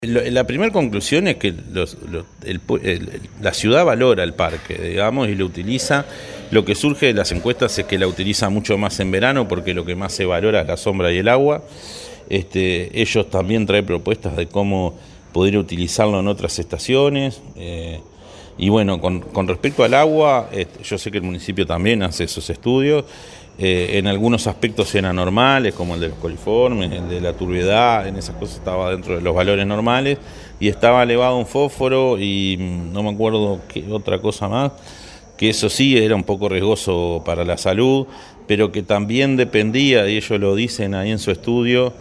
La primera conclusión es que la ciudad valora el parque, digamos, y lo utiliza. Lo que surge de las encuestas es que la utiliza mucho más en verano, porque lo que más se valora es la sombra y el agua. Ellos también traen propuestas de cómo poder utilizarlo en otras estaciones. Y bueno, con respecto al agua, yo sé que el municipio también hace esos estudios. En algunos aspectos eran normales, como el de los coliformes, el de la turbiedad, en esas cosas estaba dentro de los valores normales, y estaba elevado un fósforo y no me acuerdo qué otra cosa más, que eso sí era un poco riesgoso para la salud, pero que también dependía, y ellos lo dicen ahí en su estudio,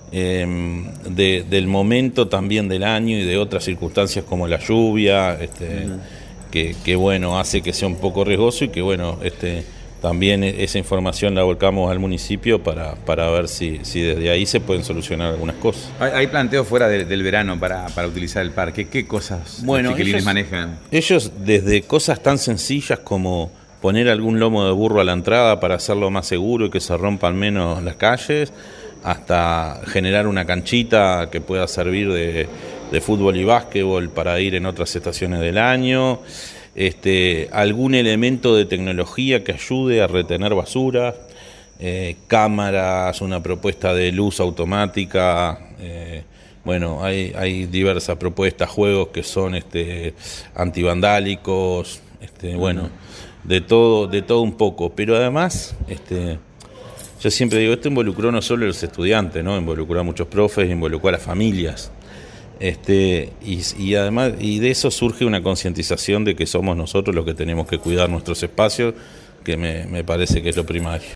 del momento también del año y de otras circunstancias como la lluvia, que bueno, hace que sea un poco riesgoso y que bueno, también esa información la volcamos al municipio para ver si desde ahí se pueden solucionar algunas cosas. Hay planteos fuera del verano para utilizar el parque. ¿Qué cosas bueno, los chiquilines manejan? Ellos desde cosas tan sencillas como poner algún lomo de burro a la entrada para hacerlo más seguro y que se rompan menos las calles, hasta generar una canchita que pueda servir de fútbol y básquetbol para ir en otras estaciones del año. Algún elemento de tecnología que ayude a retener basura, cámaras, una propuesta de luz automática, bueno, hay diversas propuestas, juegos que son antivandálicos, bueno, de todo un poco, pero además, yo siempre digo, esto involucró no solo a los estudiantes, ¿no? Involucró a muchos profes, involucró a las familias. Y además, y de eso surge una concientización de que somos nosotros los que tenemos que cuidar nuestros espacios, que me parece que es lo primario.